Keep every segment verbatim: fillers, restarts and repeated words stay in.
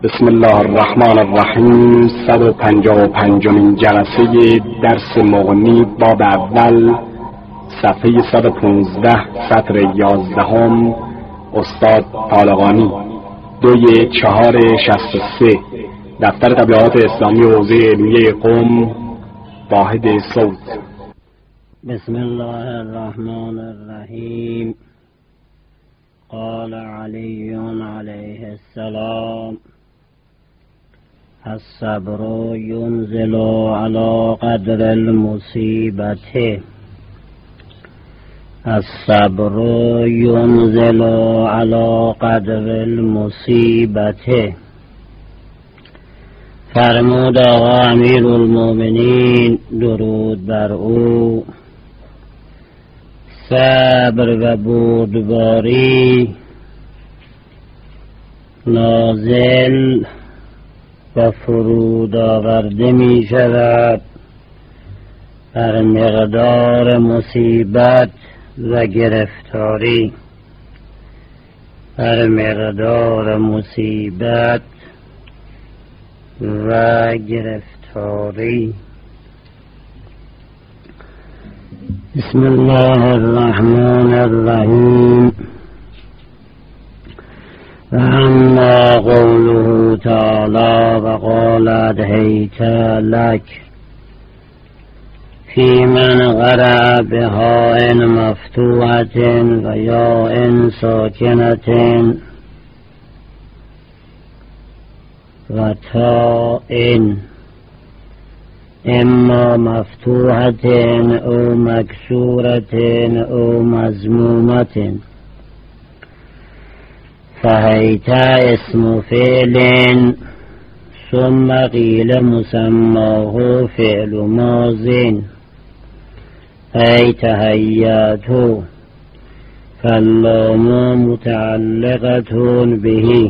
بسم الله الرحمن الرحیم. صد و پنجاه و پنجمین جلسه درس مغنی باب اول، صفحه صد و پانزده، سطر یازدهم. استاد طالقانی، دوی چهار شصت و سه. دفتر تبلیغات اسلامی حوزه علمیه قم، واحد صوت. بسم الله الرحمن الرحیم. قال علی علیه السلام: الصبر ينزل على قدر المصيبة. الصبر ينزل على قدر المصيبة. فرمود آقا امیر المؤمنین درود بر او: صبر و بردباری نازل و فرود آورده می شود بر مقدار مصیبت و گرفتاری، بر مقدار مصیبت و گرفتاری. بسم الله الرحمن الرحیم. فأما قوله تعالى: وقال أدهيت لك، في من قرأ بهاء مفتوحة وياء ساكنة وتاء إما مفتوحة أو مكسورة أو مضمومة، فهيت اسم فعل ثم قيل مسماه فعل ماض، أي تهيأت، فاللام متعلقة به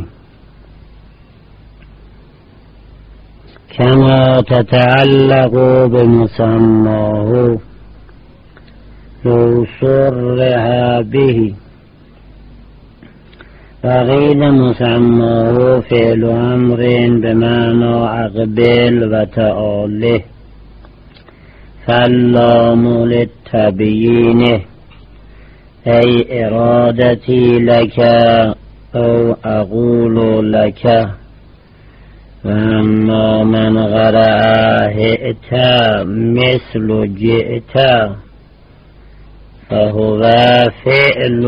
كما تتعلق بمسماه لو صرح به. فقيل مسماه فعل أمر بمعنى أقبل وتعاله، فاللام للتبيين، أي إرادتي لك أو أقول لك. وأما من قرأ هئت مثل جئت فهو فعل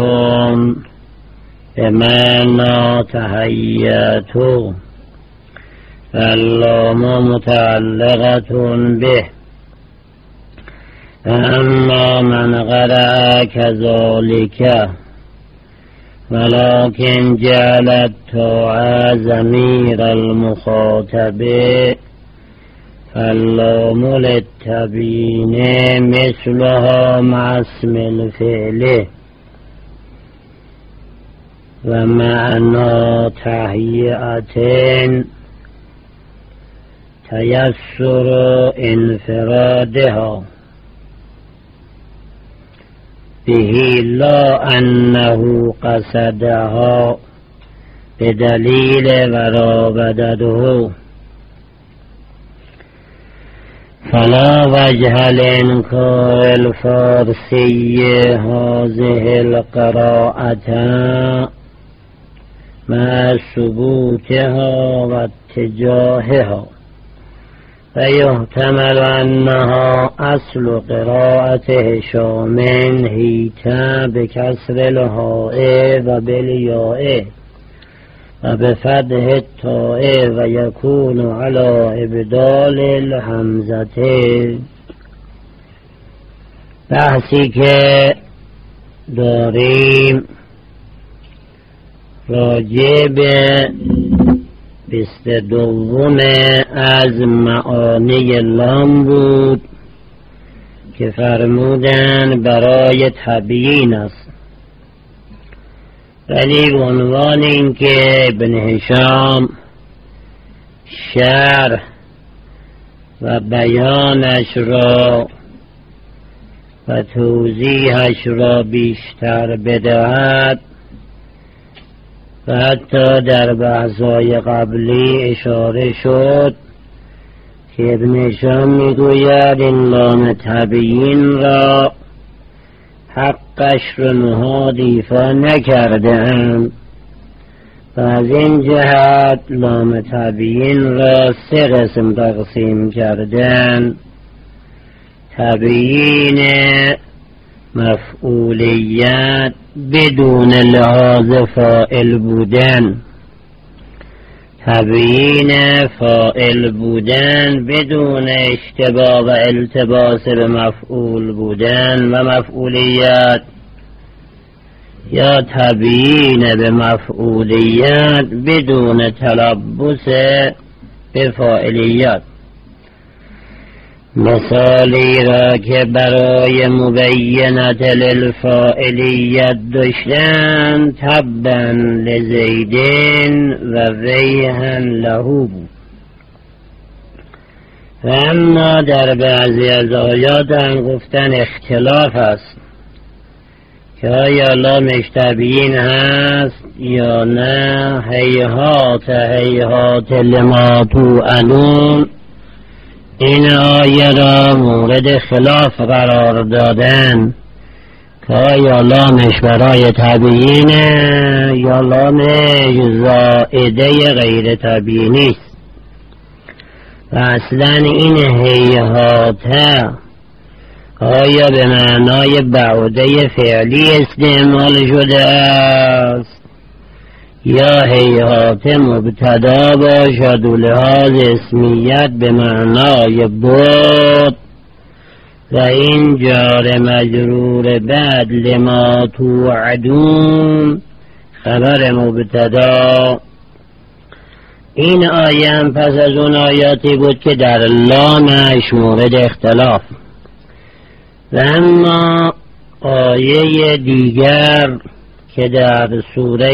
بمعنى تهيأت، فاللام متعلقة به. فأما من قرأ كذلك ولكن جعلت تاء ضمير المخاطب، فاللام للتبيين مثلها مع اسم الفعل. ومعنى تهيئة تيسر انفرادها به، لا أنه قصدها بدليل ورابدته. فلا وجه لإنكار الفارسي هذه القراءة مع ثبوتها واتجاهها، فيحتمل أنها أصل قراءة هشام هيتا بكسر الهاء وبالياء وبفتح التاء، ويكون على إبدال الهمزة. بحثی که داریم راجع به بیست دوم از معانی لام بود که فرمودن برای تبیین است، ولی به عنوان این که ابن هشام شرح و بیانش را و توضیحش را بیشتر بدهد و حتی در بحث‌های قبلی اشاره شد که ابن هشام میگوید این لام تبیین را حقش رو نهاد ایفا نکرده ام و از این جهت لام تبیین را سه قسم تقسیم کردن: تبیین مفعولیت بدون لحاظ فاعل بودن، تبیین فاعل بودن بدون اشتباه و التباس به مفعول بودن و مفعولیت، یا تبیین به مفعولیت بدون تلبس به فاعلیت. مثالی را که برای مبینت للفاعلیت داشتن تبا لزیدین و ویها له بود. و اما در بعضی از آیات هم گفتن اختلاف است که آیا لامش تبیین هست یا نه. هیهات هیهات لما توعدون، این آیه را مورد خلاف قرار دادن که آیا لامش برای تبیینه یا لامش زائده غیر تبیینی است. و اصلا این هیهاته آیا به معنای بعوده فعلی استعمال شده است یا هیهات مبتدا باشد و لحاظ اسمیت به معنای بود و این جار مجرور بعد لما توعدون خبر مبتدا. این آیه هم پس از اون آیاتی بود که در لامش مورد اختلاف. و اما آیه دیگر که در سوره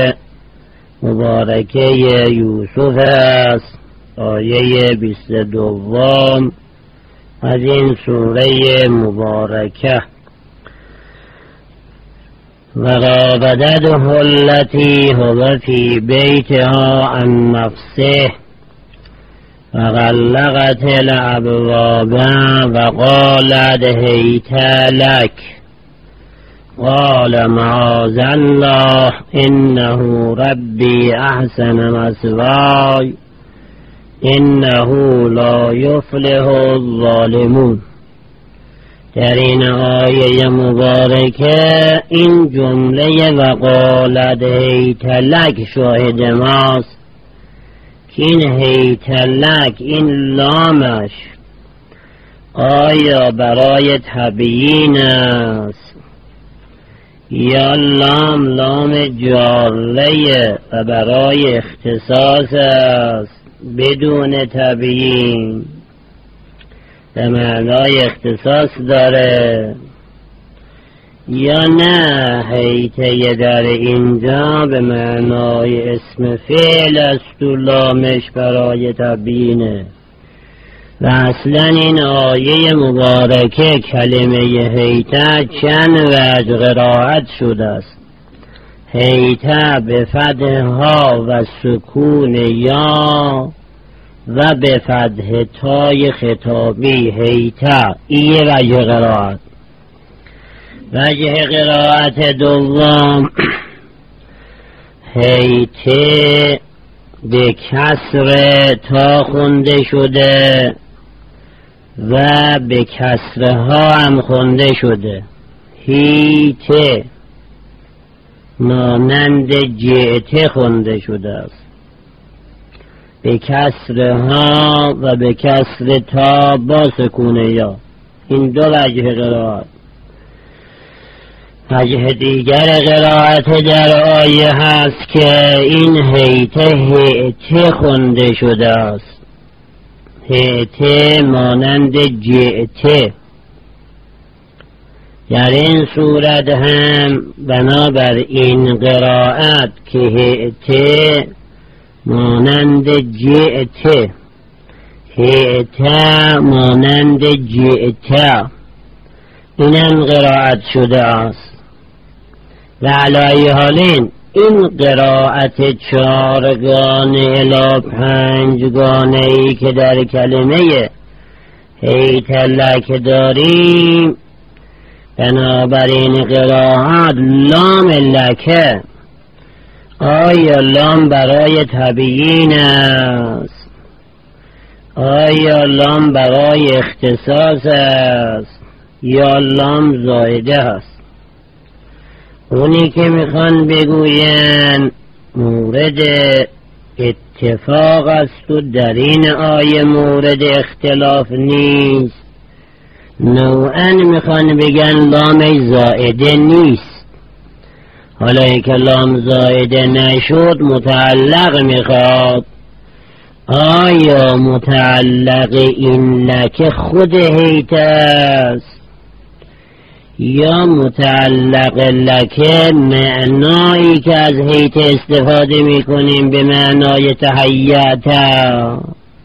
مبارکه یوسف است، آیه بیست و دوم از این سوره مبارکه: و راودته التی هو فی بیتها عن نفسه و غلقت الابواب و قالت هیت لک قال معاذ الله انه ربی احسن مثوای انه لا یفلح الظالمون. در این آیه مبارکه این جمله و قالت هیت لک شاهد ماست که این هیت لک این لامش آیا برای تبیین است یا لام لام جاره و برای اختصاص است بدون تبیین به معنای اختصاص داره، یا نه هیته در اینجا به معنای اسم فعل است و لامش برای تبیینه. و اصلا این آیه مبارکه کلمه هیته چند وجه قرائت شده است: هیته به فتح ها و سکون یا و به فتح تای خطابی هیته. این وجه قرائت. وجه قرائت دوم هیته به کسر تا خونده شده و به کسره ها هم خونده شده. هیته مانند جئته خونده شده است به کسره ها و به کسر تا با سکون یا. این دو وجه قرائت. وجه دیگر قرائت در آیه هست که این هیته هیته خونده شده است. هیته مانند جئته. در این صورت هم بنابر این قرائت که هیته مانند جئته، هیته مانند جئته، اینم قرائت شده است. و علی حالین این قرائت چارگانه الی پنجگانه ای که در کلمه هیت لک داریم، بنابراین قرائت لام لکه، آیا لام برای تبیین است، آیا لام برای اختصاص است، یا لام زائده است؟ اونی که میخوان بگوین مورد اتفاق است و در این آیه مورد اختلاف نیست، نوعا میخوان بگن لام زائده نیست. حالا که لام زائده نشد متعلق میخواد، آیا متعلق این لکه خود هیت است یا متعلق لکه معنایی که از هیت استفاده میکنیم به معنای تهیعتا،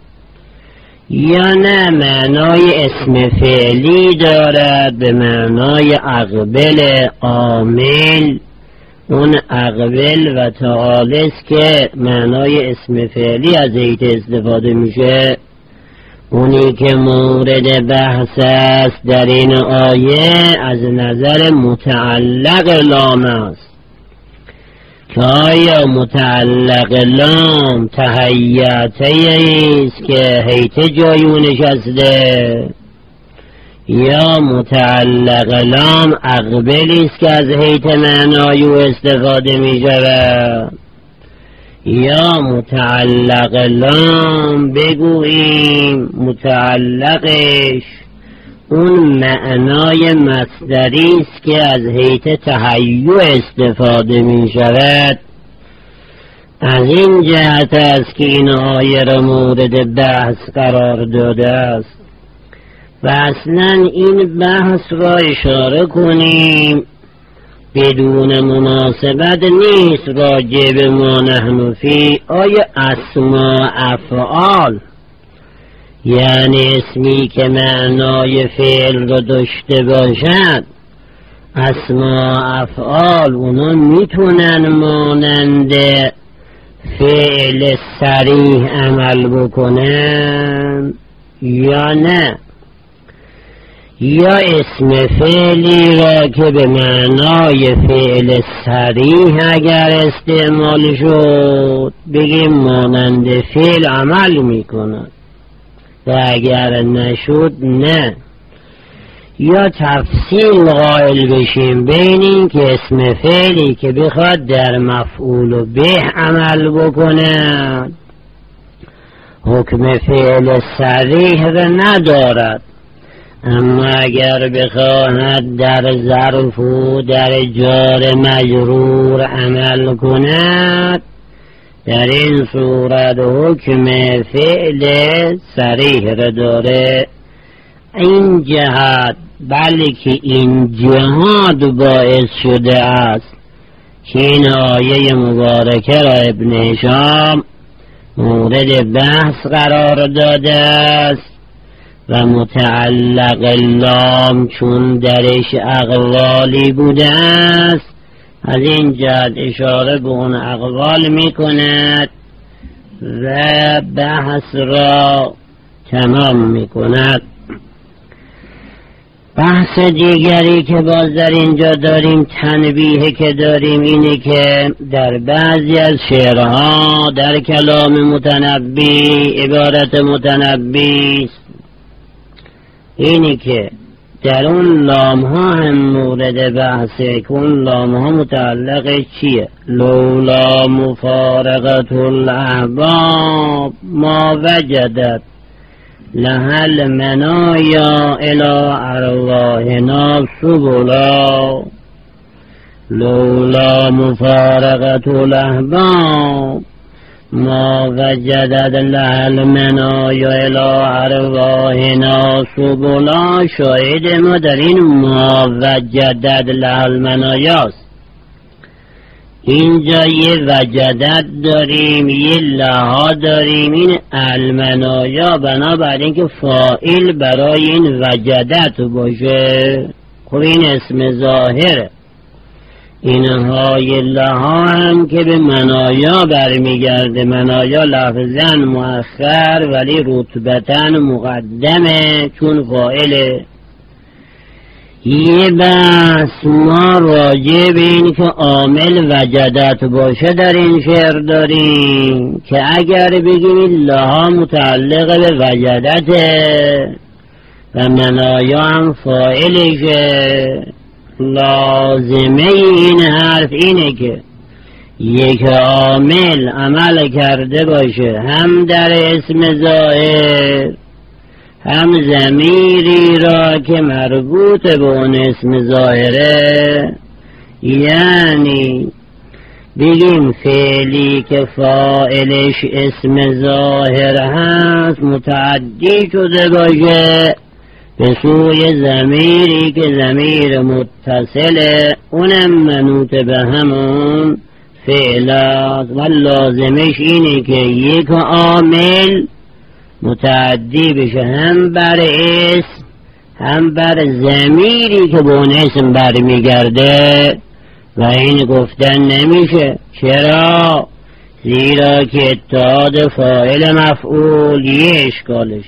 یا نه معنای اسم فعلی دارد به معنای اقبل عامل، اون اقبل و تعالس که معنای اسم فعلی از هیت استفاده میشه. اونی که مورد بحث است در این آیه از نظر متعلق لام است که آیا متعلق لام تهیعته است که هیت جایو نشسته، یا متعلق لام اقبلی است که از هیت معنایو استفاده می شود، یا متعلق لام بگوییم متعلقش اون معنای مصدری است که از هیت تهیع استفاده می شود. از این جهت است که این آیه را مورد بحث قرار داده است و اصلا این بحث را اشاره کنیم بدون مناسبت نیست راجع به ما نحن فی. آیا اسماء افعال یعنی اسمی که معنای فعل را داشته باشد، اسماء افعال اونا میتونن مانند فعل صریح عمل بکنن یا نه؟ یا اسم فعلی را که به معنای فعل صریح اگر استعمال شد بگیم مانند فعل عمل میکند و اگر نشد نه. یا تفصیل قائل بشیم بین این که اسم فعلی که بخواد در مفعول به عمل بکند حکم فعل صریح را ندارد، اما اگر بخواهد در ظرف و در جار مجرور عمل کند در این صورت حکم فعل صریح را داره. این جهت بلکه این جهاد باعث شده است که این آیه مبارکه را ابن هشام مورد بحث قرار داده است و متعلق لام چون درش اقوالی بوده است از این جهت اشاره به اون اقوال می کند و بحث را تمام می کند. بحث دیگری که باز در اینجا داریم تنبیه که داریم اینه که در بعضی از شعرها در کلام متنبی عبارت متنبی اینی که در اون لام ها هم مورد بحثه که اون لام ها متعلق چیه؟ لولا مفارقت الاحباب ما وجدت لهل منایا الى ارواحنا سبلا. لولا مفارقت الاحباب ما وجدت لهل منایا الى ارواحنا سبلا. شاید ما در این ما وجدت لهل منایاست. اینجا یه وجدت داریم یه لها داریم، این المنایا بنابراین که فاعل برای این وجدت باشه. خب این اسم ظاهره اینهای لها هم که به منایا برمیگرده. منایا لفظاً مؤخر ولی رتبتاً مقدمه چون فاعله. یه بحث ما راجع به این که عامل وجدت باشه در این شعر داریم که اگر بگیم لها متعلق به وجدته و منایا هم فاعلشه، لازمه این حرف اینه که یک عامل عمل کرده باشه هم در اسم ظاهر هم ضمیری را که مربوط به اون اسم ظاهره، یعنی بگیم فعلی که فاعلش اسم ظاهر هست متعدی شده باشه به سوی ضمیری که ضمیر متصله اونم منوط به همون فعل است و لازمش اینه که یک عامل متعدی بشه هم بر اسم هم بر ضمیری که به اون اسم برمیگرده و این گفتن نمیشه. چرا؟ زیرا که اتحاد فاعل مفعول یه اشکالش.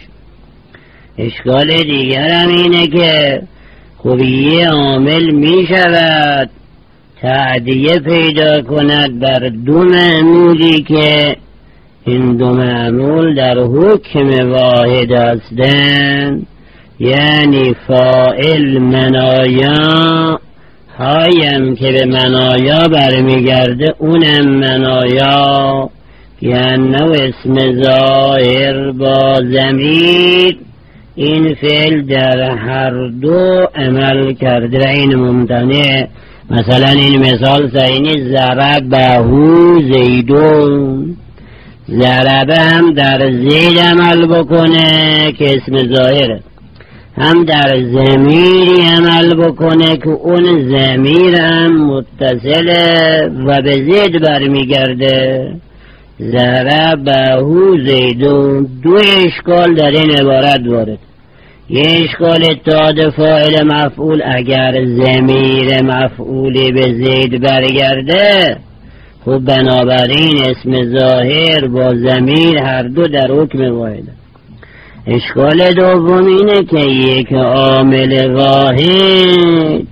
اشکال دیگر هم اینه که خب یه عامل می شود تعدیه پیدا کند بر دو معمولی که این دو معمول در حکم واحد هستند، یعنی فاعل منایا هایم که به منایا برمیگرده اونم منایا، یعنی اسم ظاهر با ضمیر این فعل در هر دو عمل کرده و این ممتنع. مثلا این مثال سینی ضربهو زیدون، ضربه هم در زید عمل بکنه که اسم ظاهره، هم در ضمیری عمل بکنه که اون ضمیر هم متصله و به زید برمیگرده. ضربهو زیدون. دو اشکال در این عبارت وارد. یه اشکال اتحاد فاعل مفعول اگر ضمیر مفعولی به زید برگرده، خب بنابراین اسم ظاهر با ضمیر هر دو در حکم واحد. اشکال دوم اینه که یک عامل واحد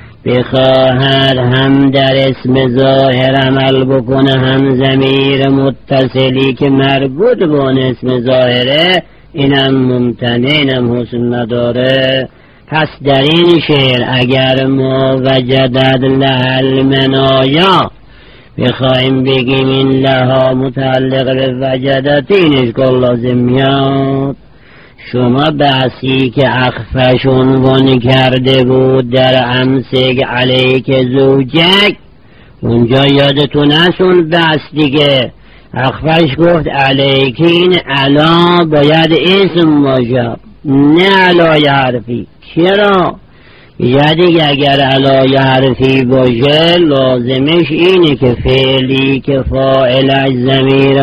بخواهد هم در اسم ظاهر عمل بکنه هم ضمیر متصلی که مربوط به اون اسم ظاهره، اینم ممتنع، اینم حسن نداره. پس در این شعر اگر ما وجدت لها منایا بخواهیم بگیم این لها متعلق به وجدت، این اشکال لازم میاد. شما بحثی که اخفش عنوان کرده بود در امسک علیک زوجک، اونجا یادتون هست اون بحث دیگه. اخفش گفت علیک این علا باید اسم باشه نه علای حرفی. چرا؟ یعنی اگر علای حرفی باشه لازمش اینه که فعلی که فاعلش ضمیر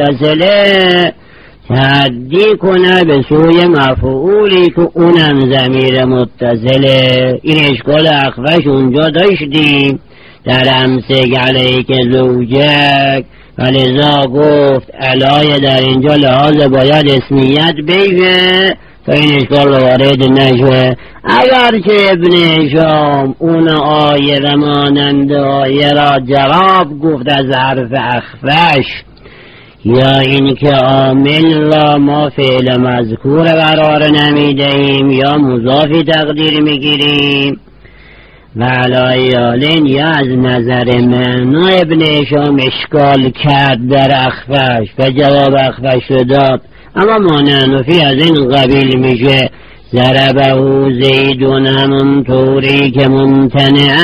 متصله تعدی کنه به سوی مفعولی که اونم ضمیر متصله. این اشکال اخفش اونجا داشتیم در امسک علیک زوجک و لذا گفت علای در اینجا لحاظ باید اسمیت بشه تا این اشکال وارد نشه. اگرچه ابن شام اون آیه و مانند آیه را جواب گفت از حرف اخفش، یا این که عامل را ما فعل مذکور قرار نمیدهیم یا مضافی تقدیر میگیریم و علی آلین، یا از نظر معنا ابن شام اشکال کرد در اخفش و جواب اخفش رو داد. اما مانعنفی از این قبیل میشه. ضربهو زیدون همون طوری که ممتنع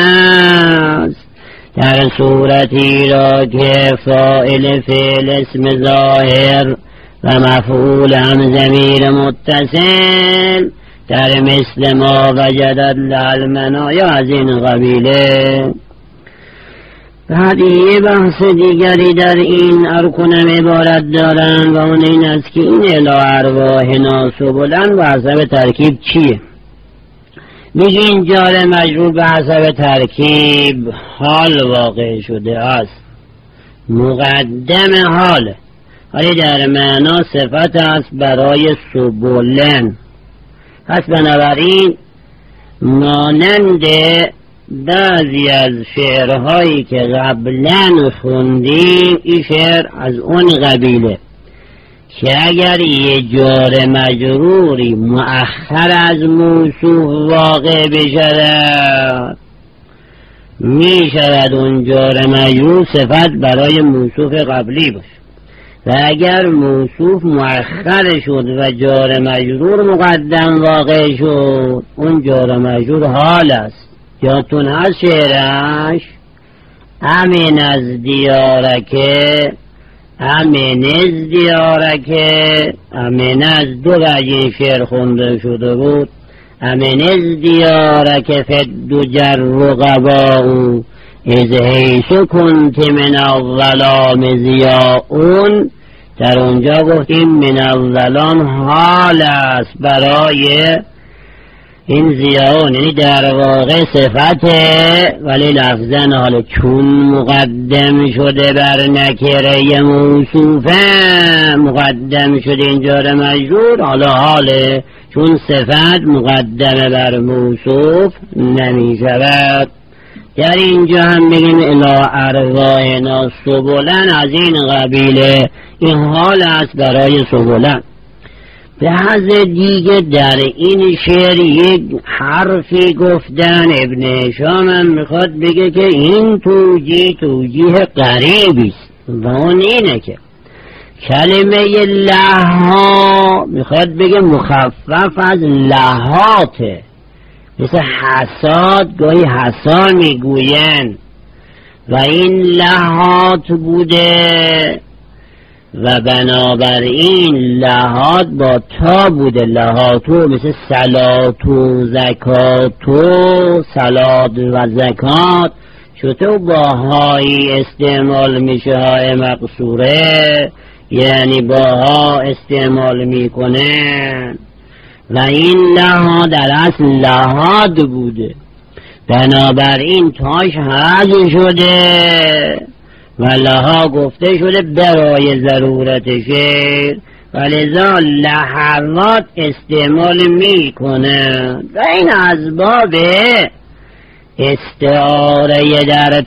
است در صورتی را که فاعل فعل اسم ظاهر و مفعول هم ضمیر متصل در مثل ما وجدت للمنایا از این قبیله. بعد یه بحث دیگری در این ارکانم عبارت دارن و اون این است که این الی ارواح ناسبلن و حسب ترکیب چیه. میگین جار مجرور به حسب ترکیب حال واقع شده است، مقدم حال، ولی در معنا صفت است برای سبلن. پس بنابراین مانند بعضی از شعرهایی که قبلا خوندیم این شعر از اون قبیله که اگر یه جار مجروری مؤخر از موصوف واقع بشود می شود اون جار مجرور صفت برای موصوف قبلی باشه، و اگر موصوف مؤخر شد و جار مجرور مقدم واقع شد اون جار مجرور حال است. یادتون هست شعرش امین از دیارکه امین از دیارکه، امین از دو وجه شعر خونده شده بود، امین از دیارکه فد جر و قباؤ از حیث کنت من الظلام ضیاء. در اونجا گفتیم من الظلام حال است برای این ضیاء، یعنی در واقع صفته ولی لفظن حال چون مقدم شده بر نکره موصوفه مقدم شده اینجا را مجرور، حالا حاله چون صفت مقدم بر موصوف نمی شود. در اینجا هم بگیم الی ارواحنا سبلن از این قبیله، این حال است برای سبلن. به حضر دیگه در این شعر یک حرفی گفتن ابن هشام هم میخواد بگه که این توجیه توجیه غریبی است و اون اینه که کلمه لها میخواد بگه مخفف از لهاته، مثل حساد گاهی حسا میگوین و این لهات بوده و بنابراین لهات با تا بوده، لهاتو مثل صلاتو زکاتو صلات و زکات شده با هایی استعمال میشه، های مقصوره یعنی با ها استعمال میکنه و این لها در اصل لحاد بوده، بنابراین تاش حذف شده و لها گفته شده برای ضرورت شعر و لذا لحظات استعمال میکنه و این از باب استعاره در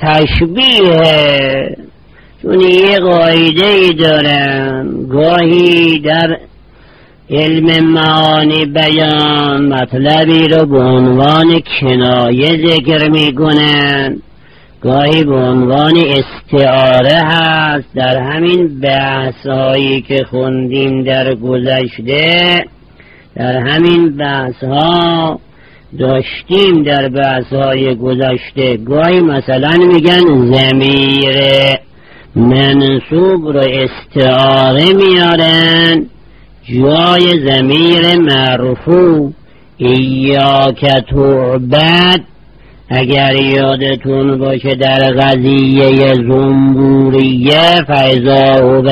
تشبیه، چون یه قاعده ای دارن گاهی در علم معانی بیان مطلبی رو به عنوان کنایه ذکر میکنن، گاهی به عنوان استعاره هست. در همین بحثایی که خوندیم در گذشته، در همین بحثها داشتیم در بحثهای گذشته، گاهی مثلا میگن ضمیر منصوب رو استعاره میارن جای ضمیر مرفوع ایاک تعبد. اگر یادتون باشه در قضیه زنبوریه فاذا هو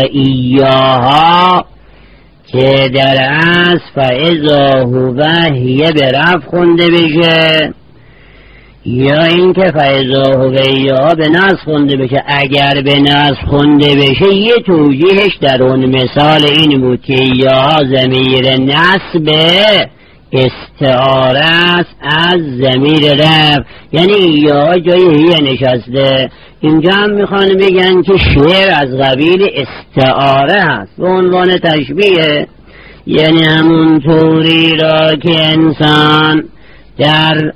ایاها که در اصل فاذا هو هیه به رفع خونده بشه یا اینکه فاذا هو ایاها به نصب خونده بشه. اگر به نصب خونده بشه یه توجیهش در اون مثال این بود که ایاها ضمیر نصب استعاره است از ضمیر رفع، یعنی ایاها جای هیه نشسته. اینجا هم میخوان بگن که شعر از قبیل استعاره هست به عنوان تشبیه، یعنی همون طوری را که انسان در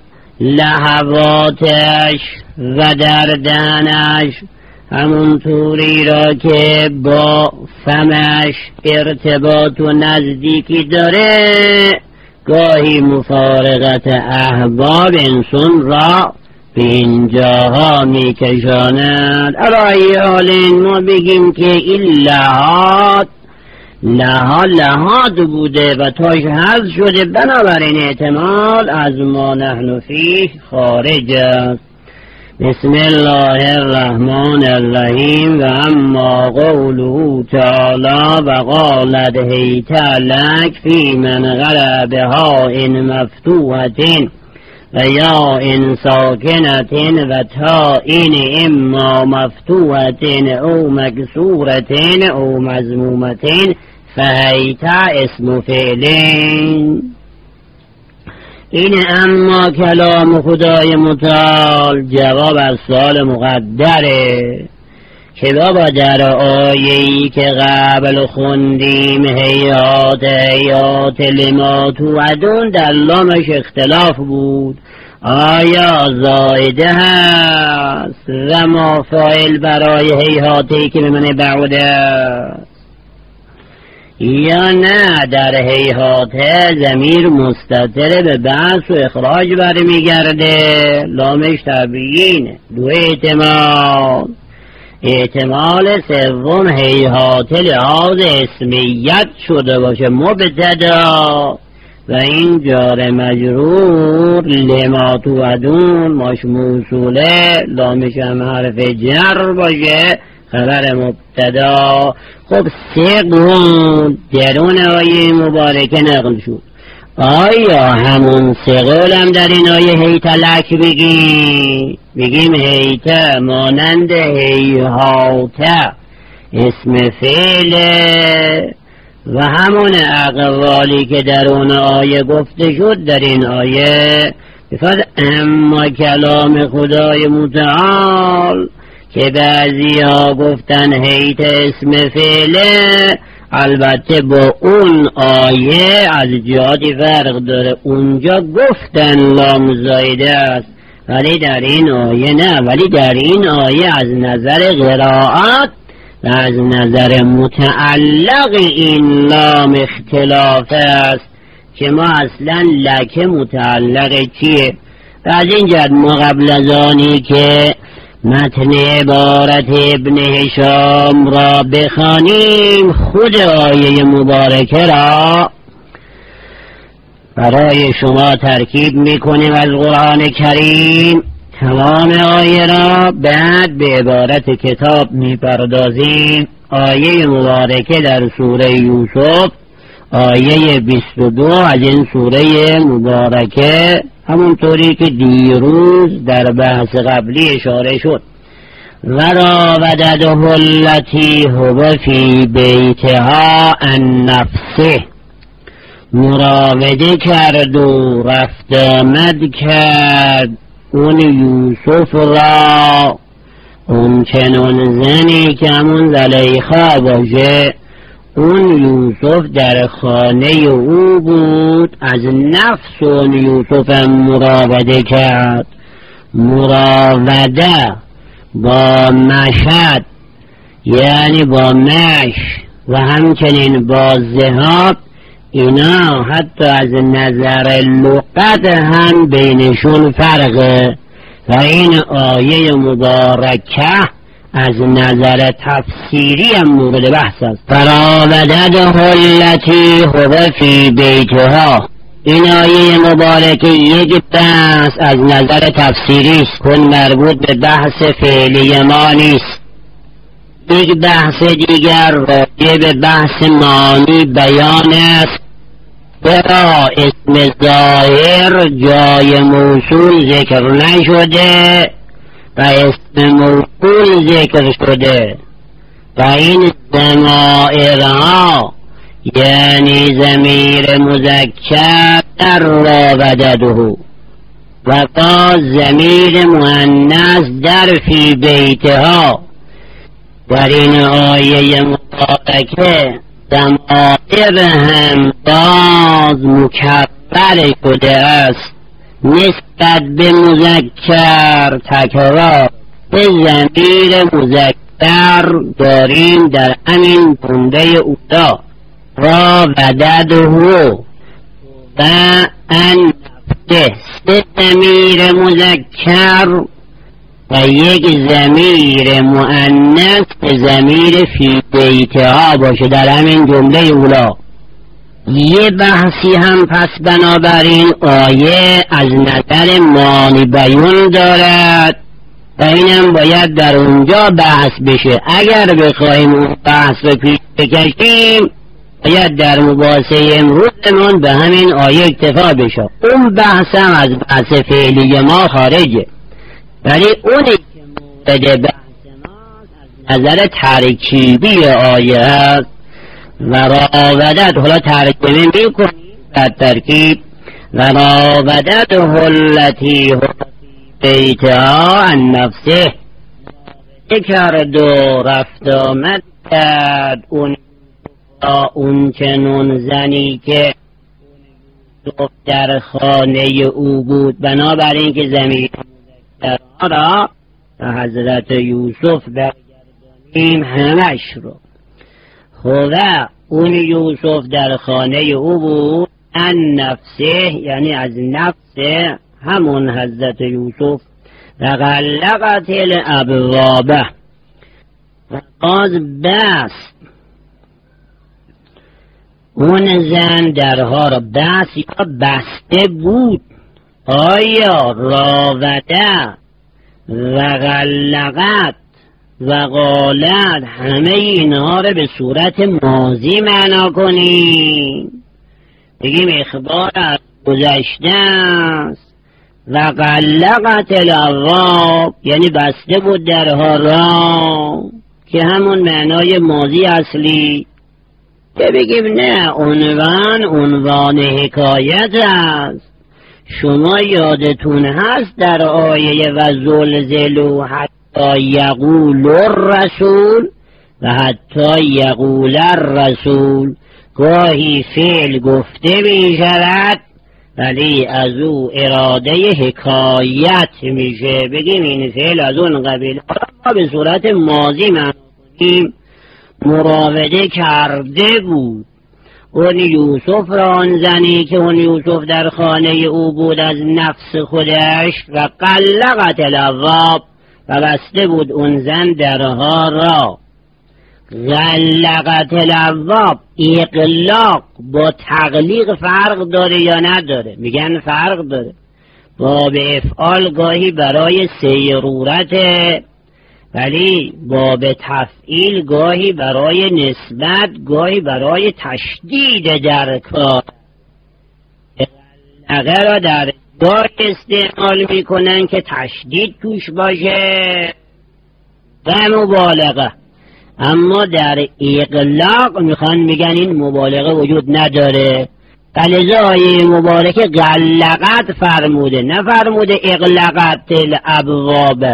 لحظاتش و در دهنش همون طوری را که با فمش ارتباط و نزدیکی داره گاهی مفارقت احباب انسان را به اینجاها می کشاند. علای حال ما بگیم که این لحاد لها لحاد بوده و تاش حذف شده، بنابراین احتمال از ما نحن فیه خارج است. بسم الله الرحمن الرحیم. و اما قوله تعالی و قالت هیت لک فی من غربها این مفتوحتین و یا ان ساکنت و تا این اما مفتوحت او مکسورت او مضمومت فهیت اسم فعلین. این اما کلام خدای متعال جواب از سوال مقدره که بابا در آیه‌ای که قبل خوندیم هیهات هیهات لما توعدون در لامش اختلاف بود، آیا زائده هست و ما فاعل برای هیهاتی که به من بعوده یا نه در هیهاته ضمیر مستتر به بحث و اخراج برمیگرده، لامش تبیینه. دو احتمال، احتمال سوم هیهات لحاظ اسمیت شده باشه مبتدا و این جار مجرور لما توعدون ماش موصوله، لامش هم حرف جر باشه خبر مبتدا. خب سه قول درون آیه مبارکه نقل شد، آیا همون سه قول هم در این آیه هیتلک بگیم؟ بگیم هیته مانند هیهاته اسم فعله و همون اقوالی که در اون آیه گفته شد در این آیه بفرد اما کلام خدای متعال که بعضی ها گفتن هیت اسم فعله، البته با اون آیه از جهاتی فرق داره، اونجا گفتن لام زایده است ولی در این آیه نه. ولی در این آیه از نظر قرائت و از نظر متعلق این لام اختلاف است که ما اصلا لکه متعلق چیه. و از این جد ما قبل از آنی که متن عبارت ابن هشام را بخوانیم خود آیه مبارکه را برای شما ترکیب میکنیم از قرآن کریم، تمام آیه را بعد به عبارت کتاب میپردازیم. آیه مبارکه در سوره یوسف آیه بیست و دو از این سوره مبارکه، همونطوری که دیروز در بحث قبلی اشاره شد، و راودته التی هو فی بیتها عن نفسه، مراوده کرد و رفت آمد کرد اون یوسف را، اون چنون زنی که همون زلیخا باشه، اون یوسف در خانه او بود، از نفس اون یوسف هم مراوده کرد. مراوده با مشد یعنی با مش و همچنین با ذهاب، اینا حتی از نظر لغت هم بینشون فرقه و این آیه مبارکه از نظر تفسیری هم مورد بحث است. فراودته التی هو فی بیتها، این آیه مبارکه یک بحث از نظر تفسیری است، کن مربوط به بحث فعلی ما نیست. یک بحث دیگر راجع به بحث معنی بیان است. برا اسم ظاهر جای موصول ذکر نشده و اسم موصول ذکر شده و این ضمائرها یعنی ضمیر مذکر در راودته و با ضمیر مؤنث در فی بیتها. در این آیه مبارکه ضمائر هم باز مکرر شده است، نسبت به مذکر تکرار به ضمیر مذکر داریم در همین جمله اولا راودته و ان نفسه، سه ضمیر مذکر و یک ضمیر مؤنث ضمیر فی بیتها باشه در همین جمله اولا. یه بحثی هم پس بنابراین آیه از نظر معنی بیان دارد و اینم باید در اونجا بحث بشه. اگر بخواهیم اون بحث رو پیش بکشیم باید در مباحثه امروزمون به همین آیه اکتفا بشه. اون بحث هم از بحث فعلی ما خارجه، ولی اونی که مورد بحث ما از نظر ترکیبی آیه هست و راودت، حالا ترجمه میکنیم در ترکیب، و راودت التی بیتها عن نفسه، کرد و رفت آمد کرد اون اون چنون زنی که در خانه او بود. بنابراین که زمین را حضرت یوسف برگردانیم همش رو. خب اون یوسف در خانه او بود، ان نفسه یعنی از نفسه همون حضرت یوسف، و غلقت الابوابه و باز بست اون زن درها را. بس یا بسته بود. آیا راوده و غلقت و قالت همه اینها را به صورت ماضی معنا کنیم، بگیم اخبار از گذشته است. و غلقت الابواب یعنی بسته بود درها را، که همون معنای ماضی اصلی. که بگیم نه، عنوان عنوان حکایت است. شما یادتون هست در آیه و زلزلوا حتی یقول الرسول و حتی یقول الرسول، گاهی فعل گفته می شود ولی از او اراده حکایت میشه. بگیم این فعل از اون قبیل، ما به صورت ماضی معنی کنیم مراوده کرده بود اون یوسف را، آن زنی که اون یوسف در خانه او بود از نفس خودش، و غلقت الابواب و بسته بود اون زن درها را. غلقت الابواب، اغلاق با تغلیق فرق داره یا نداره؟ میگن فرق داره. باب افعال گاهی برای سیرورته، ولی باب تفعیل گاهی برای نسبت، گاهی برای تشدید در کار. اگر را در گاه استعمال میکنن که تشدید توش باشه و مبالغه، اما در اغلاق میخوان میگن این مبالغه وجود نداره. فلذا آیه مبارکه غلقت فرموده، نفرموده اغلقت الابواب.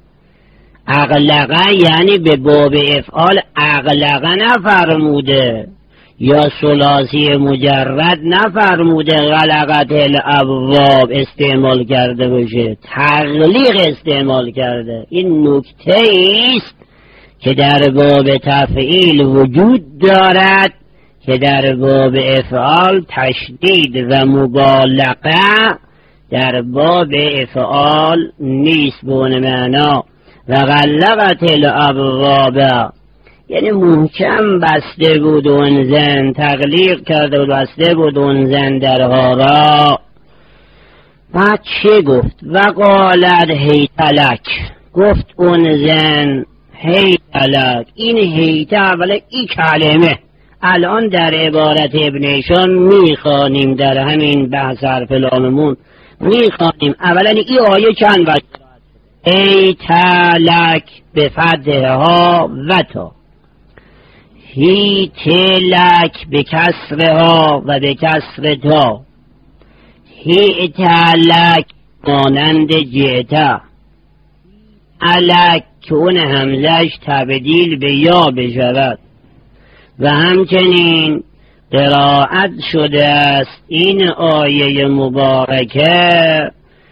اغلقه یعنی به باب افعال اغلقه نفرموده، یا ثلاثی مجرد نفرموده غلقت الابواب استعمال کرده باشه، تغلیق استعمال کرده. این نکته است که در باب تفعیل وجود دارد، که در باب افعال تشدید و مبالغه در باب افعال نیست به اون معنا. و غلقت الابواب یعنی محکم بسته بود اون زن، تغلیق کرده و بسته بود اون زن درها را. بعد چه گفت؟ و قالت هیتلک، گفت اون زن هیتلک. این هیته اولا این کلمه الان در عبارت ابن هشام میخوانیم، در همین بحث حرف لاممون میخوانیم. اولا این آیه چند وجه؟ هیتلک به فتحه ها و تا، هیتلک به کسره ها و به کسر تا، هیتلک مانند جیتا، الک که اون همزش تبدیل به یا بشود. و همچنین قرائت شده است این آیه مبارکه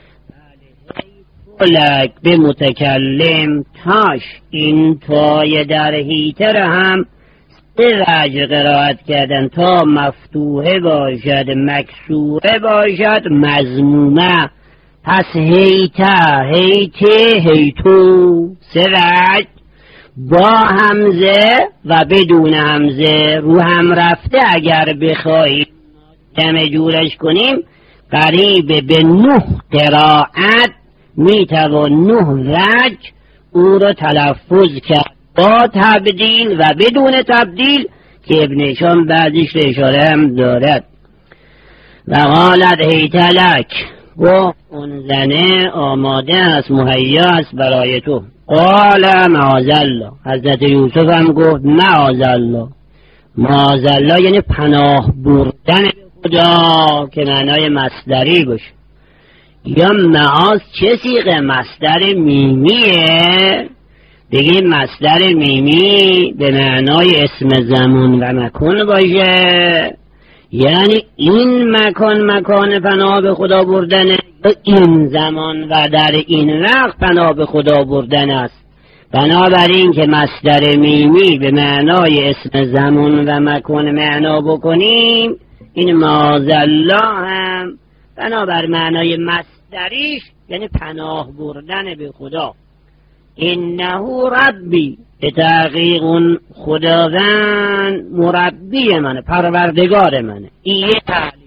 لک به متکلم تاش، این تای در هیتر هم سه وجه قرائت کردن، تا مفتوحه باشد، مکسوره باشد، مضمومه. پس هیته، هیته، هیتو، سه وجه با همزه و بدون همزه، رو هم رفته. اگر بخواهیم جمع جورش کنیم قریب به نه قرائت میتوان نه وجه او را تلفظ کرد، با تبدیل و بدون تبدیل، که ابنشان بعدش اشاره هم دارد. و قالت هیتلک، گفت اون زنه آماده است، مهیا است برای تو. قال معاذالله، حضرت یوسف هم گفت معاذالله. معاذالله یعنی پناه بردن به خدا که معنای مصدری باشه. یا معاذ چه صیغه؟ مصدر میمیه. بگیم مصدر میمی به معنای اسم زمان و مکان باشه، یعنی این مکان مکان پناه به خدا بردن، یا این زمان و در این وقت پناه به خدا بردن است. بنابراین که مصدر میمی به معنای اسم زمان و مکان معنا بکنیم، این معاذالله هم بنابر معنای مصدریش یعنی پناه بردن به خدا. انه ربی، به تحقیق اون خداوند مربی منه، پروردگار منه. این تعلیل.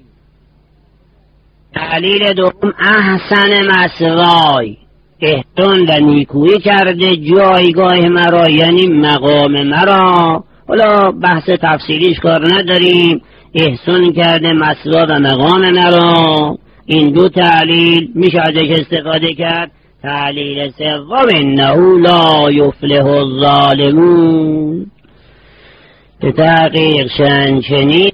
تعلیل دوم احسن مثوای، احسان و نیکویی کرده جایگاه مرا، یعنی مقام مرا. حالا بحث تفصیلیش کار نداریم. احسان کرده مثوا و مقام مرا. این دو تعلیل میشه ازش استفاده کرد. تعلیل سوم انه لا یفلح الظالمون، به تحقیق چنین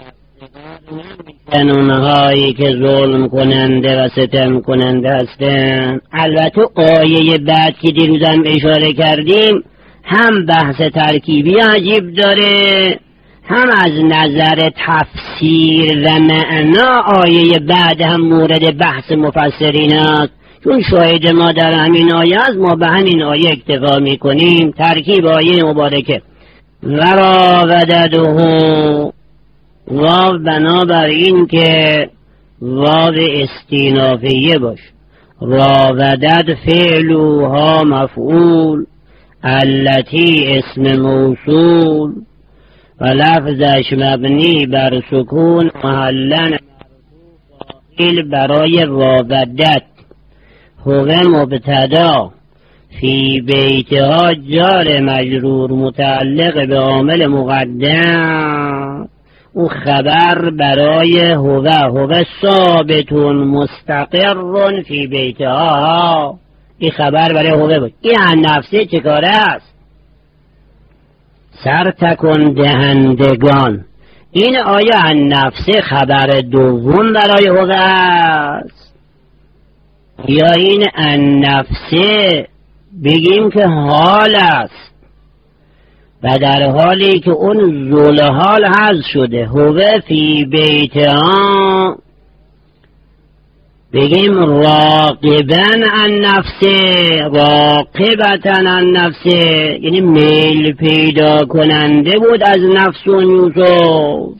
اونهایی که ظلم کننده و ستم کننده هستند. البته آیه بعد که دیروزم اشاره کردیم هم بحث ترکیبی عجیب داره، هم از نظر تفسیر و معنا آیه بعد هم مورد بحث مفسرین است. چون شاهد ما در همین آیه است، ما به همین آیه اکتفا میکنیم. ترکیب آیه مبارکه وراودده، واو بنابر این که واو استینافیه باش. راودد فعلوها مفعول، التی اسم موصول و لفظش مبنی بر سکون، محلن فاعل برای راودت. هو مبتدا، فی بیتها جار مجرور متعلق به عامل مقدم. او خبر برای هو، هو ثابتون مستقر فی بیتها. این خبر برای هو بود. این عن نفسه چه کاره است؟ سر تکن دهندگان. این آیا عن نفسه خبر دوم برای هو است، یا این عن نفسه بگیم که حال است و در حالی که اون زول حال حذف شده، هو فی بیتها بگیم راقبن عن نفسه، راقبتن عن نفسه، یعنی میل پیدا کننده بود از نفس اون یوسف.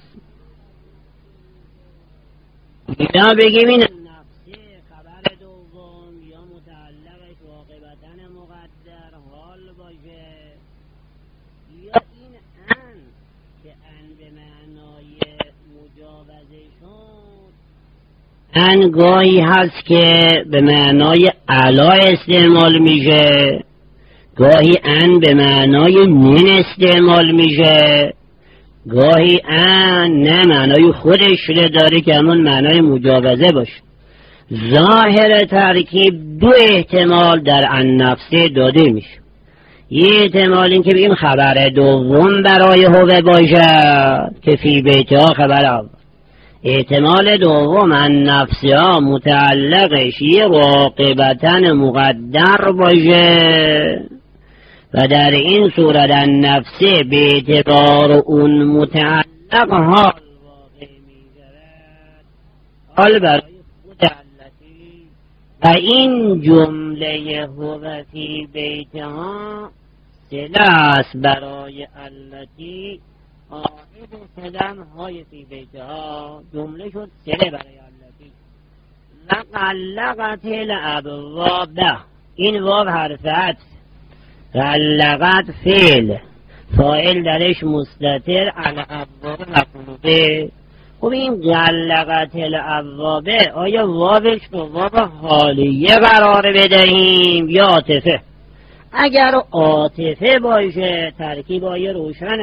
یا بگیم این نفسه خبر دوم یا متعلقش راقبتن مقدر حال باشه، یا این ان که ان به معنای مجاوزه شد. ان گاهی هست که به معنای علا استعمال میشه، گاهی ان به معنای من استعمال میشه، گاهی ان نه معنای خودش رو داره که همون معنای مجاوزه باشه. ظاهر ترکیب دو احتمال در ان نفسه داده میشه. یه احتمال این که بگیم خبر دوم برای هو باشد که فی بیتها خبر اول. احتمال دوم ان نفسه ها متعلقش یه راقبتن مقدر باشه و در این صورت ان نفسه به اعتبار اون متعلق حال واقع می‌شود، حال برای خود علتی. و این جمله هو فی بیتها صله است برای علتی، آئد سلم های فی بیتها جمله شد صله برای علتی. لقلقت الابواب، این واو حرف عطف، غلقت فعل، فاعل درش مستتر، الابواب مفعول. خب این غلقت الابواب آیا واوش رو واو حالیه قرار بدهیم یا عاطفه؟ اگر عاطفه باشه ترکیب آیه روشنه.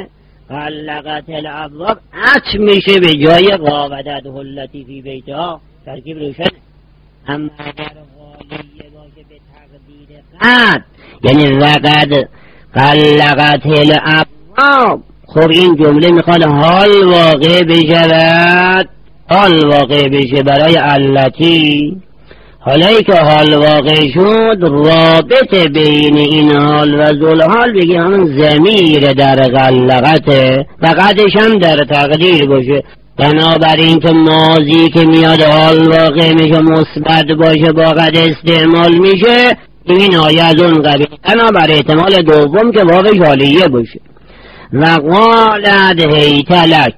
غلقت الابواب عطف میشه به جای قاودت هلتی فی بیتها، ترکیب روشنه. اما اگر غالیه باشه به تقدیر قد، یعنی وقد غلقت الابواب، خب این جمله میخواد حال واقع بشود، حال واقع بشه برای علتی. حالا ای که حال واقع شد، رابط بین این حال و ذوالحال بگی همون ضمیر در غلقته و قدش هم در تقدیر باشه. بنابراین که ماضی که میاد حال واقع میشه مثبت باشه با قد استعمال میشه، این آیه از اون قبیل. بنابراین احتمال دوم که واقعش حالیه باشه. و قالت هیت لک،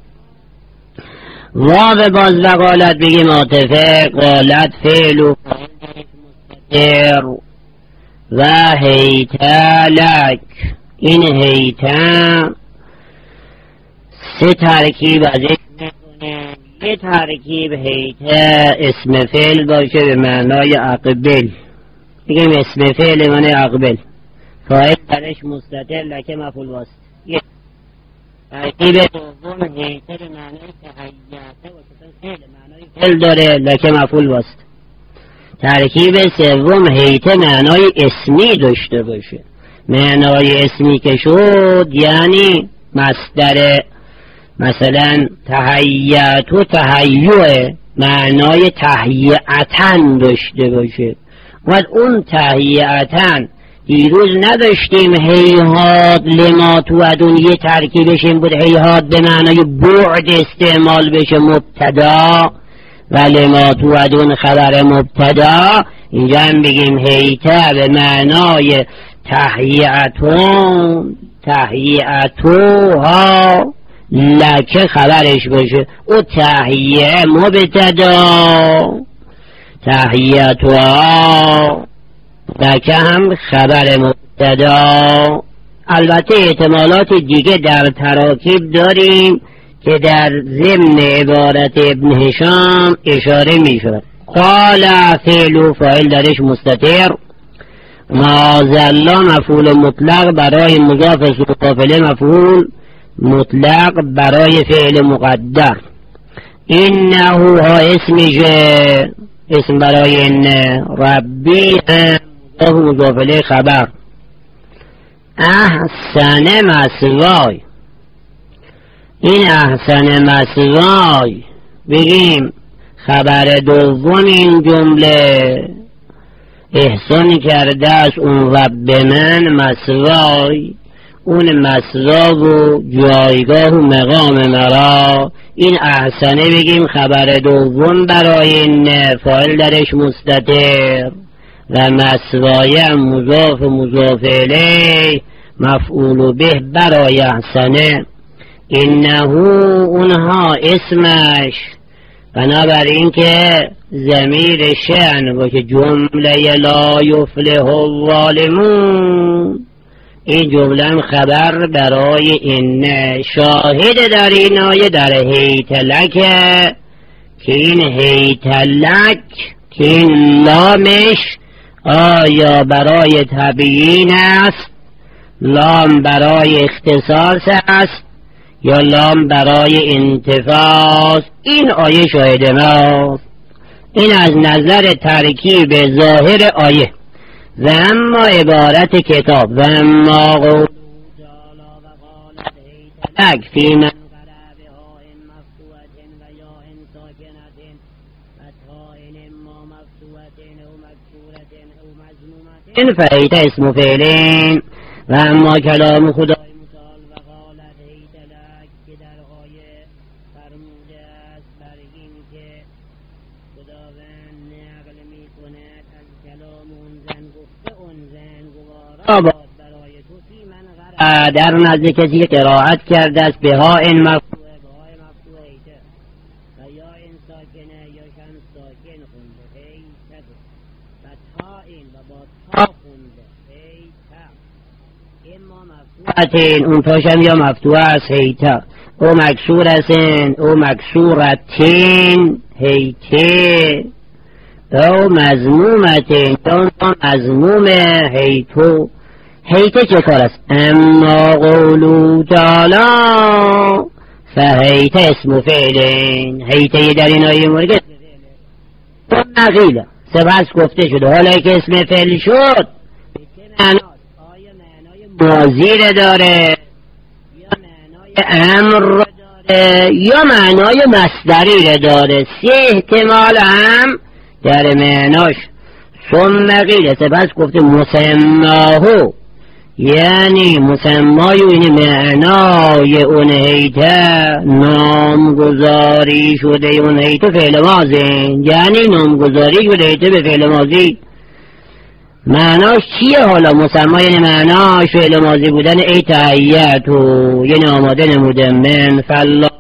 واو باز و قالت بگیم عاطفه، قالت فعل و مستتر و هیت لک. این هیت سه ترکیب ازش میکنه. یه ترکیب هیت اسم فعل باشه به معنای اقبل، بگیم اسم فعل معنی اقبل، فاعل درش مستتر لکه مفعول واسط. ترکیب دوم هیته به معنای تهیته و فعل معنای فعل داره لکه مفعول واسط. ترکیب سوم هیته معنای اسمی داشته باشه. معنای اسمی که شد یعنی مصدر، مثلا تهیت و تهیه معنای تهیعتن داشته باشه. و اون تهیعتن دیروز نداشتیم هیهات لما توعدون، یه ترکیبش این بود هیهات به معنای بعد استعمال بشه مبتدا و لما توعدون خبر مبتدا. اینجا هم بگیم هیته به معنای تهیعتون تهیعتوها لکه خبرش باشه، او تهیعه مبتدا تهیعتوها لکه هم خبر مبتدا. البته احتمالات دیگه در تراکیب داریم که در ضمن عبارت ابن هشام اشاره می شود. قال فعل و فاعل درش مستتر، مازلا مفعول مطلق برای مضاف قافله مفعول مطلق برای فعل مقدر. اینه ها اسمشه، اسم برای این ربی هم مضاف الیه خبر. احسن مسوای، این احسن مسوای بگیم خبر دوم این جمله، احسان کرده است اون رب من مسوای، اون مسوا و جایگاه و مقام مرا. این احسنه بگیم خبر دوم برای این فاعل درش مستتر و مسوای مضاف مضاف الیه مفعول به برای احسنه. اینه اونها اسمش، بنابراین که ضمیر شأن باشه جمله لا یفلح الظالمون، این جمله خبر برای این. شاهد در این آیه در هیت لک که این هیت لک که این لامش آیا برای تبیین است، لام برای اختصاص است یا لام برای انتفاض. این آیه شاهد ماست. این از نظر ترکیب ظاهر آیه. و اما عبارت کتاب و اما قول تعالی و قالت هیت لک فی من قرأ بها ان مفتوحة و یا ان ساکنة و تا ان اما مفتوحة او مکسورة او مضمومة فهیت اسم فعلین. و اما کلام خدای متعال و قالت هیت لک که در آیه فرموده است بر این که خداوند نقل می کند از کلام اون زن گفته اون زن گوارا باد برای تو فی من قرأ، در نزد کسی قرائت کرده است به ها این مفتوحه، به های مفتوحه هیته و یا این ساکنه یا شن ساکن خونده هیته و تا این و با تا خونده هیته اما مفتوحتین اون تاشم یا مفتوحه است هیته او مکسور هستین او مکسورتین هیته او مضمومتین اون مضموم هیتو هیته چه کار است؟ اما قولو تعالی فهیته اسم فعلین، هیته در این آیه مرگه نقیله سپس گفته شده حالا که اسم فعل شد به چه معناست؟ آیا معنای ماضی داره یا معنای امر داره یا معنای مصدری داره؟ سه احتمال هم در معناش. ثم قیل سپس گفته مسماهو، یعنی مسمای این معنای اون هیته نامگذاری شده اون هیته فعل ماضی، یعنی نامگذاری شده هیته به فعل ماضی. معناش چیه حالا؟ مسمای این معناش فعل ماضی بودن ای تهیعتو، یعنی آماده نموده. من فلا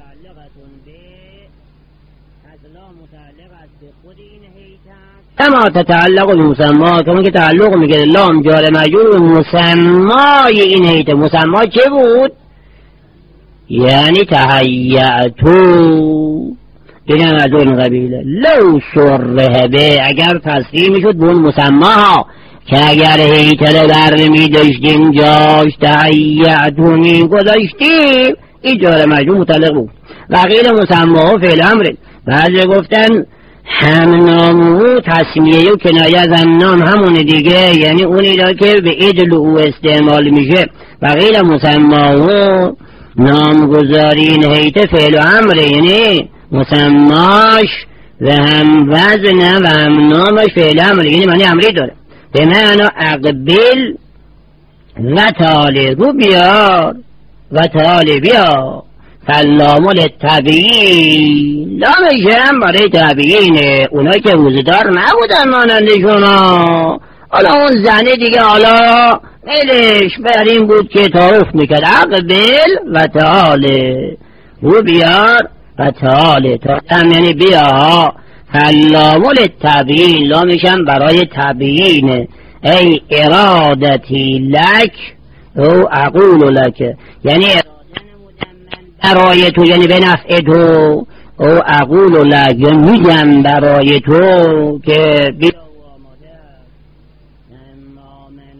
اما تتعلق بمسما، کما که تعلق میگه لام جار مجرور مسمای این هیته. مسما چه بود؟ یعنی تهیعتو، دیگه از اون قبیله. لو صرح به، اگر تصریح میشد به اون مسما که اگر هیته رو برمی داشتیم جاش تهیعتو می گذاشتیم این جار مجرور متعلق بود. و غیر مسما فعل امره. بعضی گفتن هم نامو تسمیه و کنایه از نام همون دیگه، یعنی اونی را که به ادل او استعمال میشه. و غیر مسماهو نامگذاری این هیته فعل و امره، یعنی مسماش و هم وزن و هم نامش فعل امره، یعنی معنی امری داره. به معنی اقبل و تالی، رو بیار و تالی بیار. فلام للتبیین، لامش هم برای تبیینه، اونا که روزدار نبودن مانند شما. حالا اون زنه دیگه حالا ملش بر این بود که تعارف میکرد اقبل و تعالی، رو بیار و تعالی، تعالی یعنی بیا. فلام للتبیین، لامش هم برای تبیینه. ای ارادتی لک او اقول لک، یعنی برای تو، یعنی به نفع تو. او اقول لک، یعنی میگم برای تو که بیا و آماده. اما من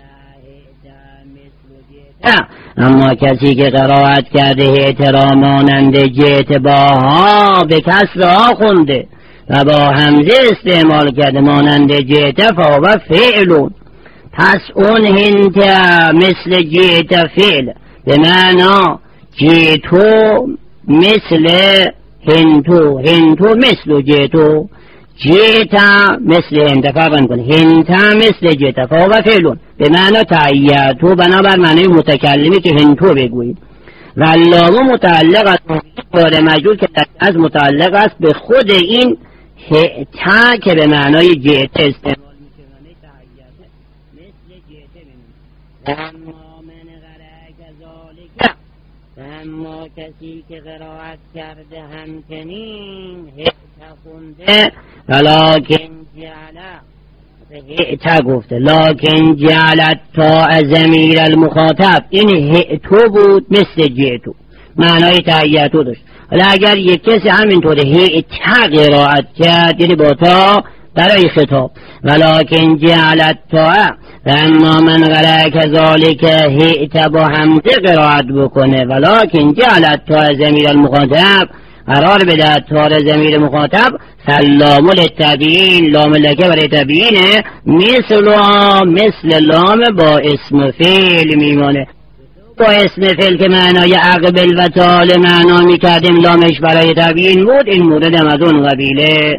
قرأ اما کسی که قرائت کرده احترام مانند جهت باها به کسر ها خونده و با همزه استعمال کرده مانند جهت فا و فعلون، پس اون هنت مثل جهت فعل به معنا جیتو مثل هنتو، هنتو مثل جیتو، جیتا مثل هنت. فرقن کن هنتا مثل جیتا فا و فعلون به معنی تهیعتو، بنابر معنی متکلمی که هنتو بگویید. و لامو متعلق است بار مجرور که از متعلق است به خود این هتا که به معنای جیتا استعمال میشه، معنی تهیعتو مثل جیتا بمید. اما کسی که قرائت کرده همچنین هعتا خونده ولکن جعله هعتا گفته لکن جعلت تا ضمیر المخاطب، این هعتو بود مثل جعتو، معنای تهیعتو داشت. حالا اگر یک کسی همینطور هعتا قرائت کرد یعنی با تا برای خطاب، ولکن جعلت تا و اما من قرأ کذالک هئت با همزه قرائت بکنه ولکن جعلت تا ضمیر المخاطب قرار بده تا ضمیر مخاطب سلام للتبیین، لام لکه برای تبیینه، مثل مثل لام با اسم فعل میمانه. با اسم فعل که معنای اقبل و تعالی معنا میکردیم لامش برای تبیین بود، این مورد هم از اون قبیله.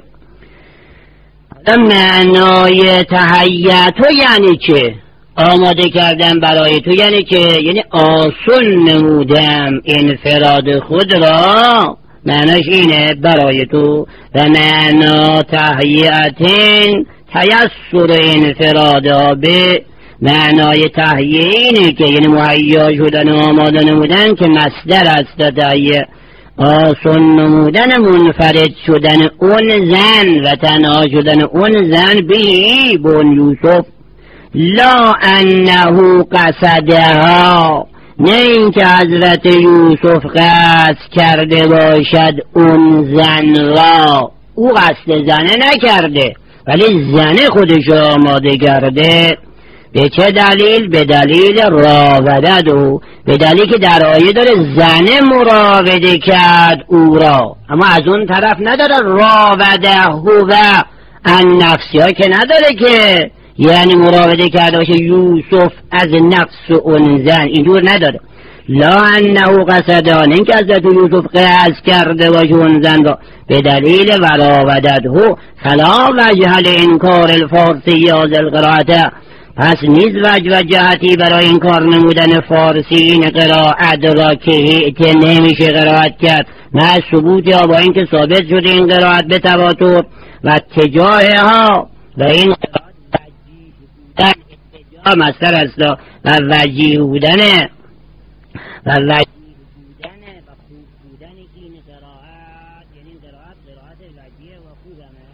معنای تهیعتو یعنی چه؟ آماده کردم برای تو، یعنی که یعنی آسون نمودم انفراد خود را، معناش اینه برای تو. و معنا تهیعتین تیسر انفرادها به، معنای تهیه اینه که یعنی مهیا شدن و آماده نمودن که مصدر است. تهیه آسون نمودن منفرد شدن اون زن و تنها شدن اون زن بی بون یوسف، لا انه قصدها، نه اینکه حضرت یوسف قصد کرده باشد اون زن را، او قصد زنه نکرده ولی زنه خودش آماده کرده. به چه دلیل؟ به دلیل راودت او، به دلیل که در آیه داره زن مراوده کرد او را، اما از اون طرف نداره راوده هو عن نفسی ها که نداره که یعنی مراوده کرده باشه یوسف از نفس اون زن، اینجور نداره. لا انه قصدان، این که حضرت یوسف قصد کرده باشه اون زن را، به دلیل وراودته فلا وجه لانکار الفارسی از القرائت، پس نیز وجه و جهتی برای انکار نمودن فارسی این قرائت را که هیت نمیشه قرائت کرد، نه ثبوت یا با اینکه ثابت شده این قرائت به تواتر و تجاه ها و این قرائت وجیه بودن، اتجاه مصدر است و وجیه بودنه و وجیه بودنه و خوب بودنه که این قرائت یعنی قرائت قرائت وجیه و خوبمه.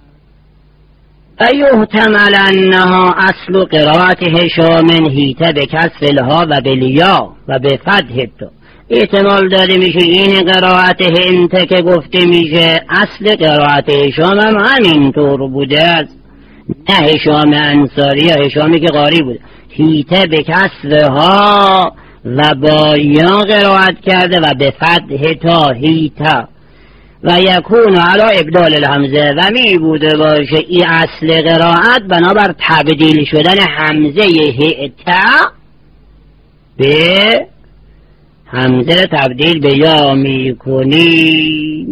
و یحتمل انها اصل قرائت هشام هیته به کسر الها و بلیا و به فتح تو، احتمال داده میشه این قرائت هنته که گفته میشه اصل قرائت هشام هم همینطور بوده است، نه هشام انصاری یا هشامی که قاری بوده، هیته به کسرها و با یا قرائت کرده و به فتح تا هیته و یکون علا ابدال الحمزه و می بوده باشه این اصل قرائت بنابر تبدیل شدن حمزه هیته به حمزه تبدیل به یا می کنی.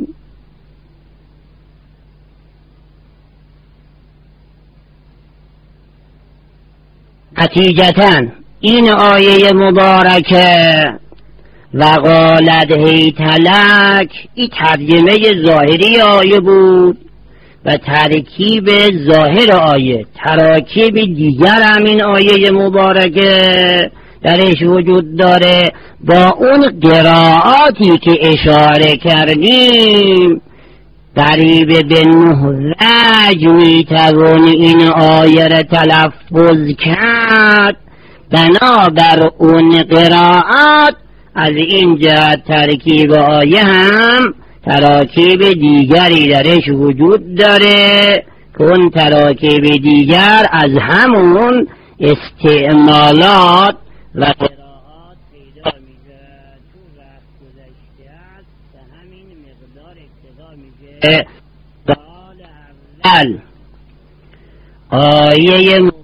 نتیجتاً این آیه مبارکه و قالت هیتلک این ترجمه ظاهری آیه بود و ترکیب ظاهر آیه تراکیب دیگر همین آیه مبارکه درش وجود داره، با اون قرائاتی که اشاره کردیم قریب به نه وجه میتوان این آیه را تلفظ کرد، بنابر اون قرائات از این جهت ترکیب آیه هم تراکیب دیگری درش وجود داره که اون تراکیب دیگر از همون استعمالات و قرائات پیدا میشه. تو وقت گذشته است به همین مقدار اقتضا میشه. سال اول آیه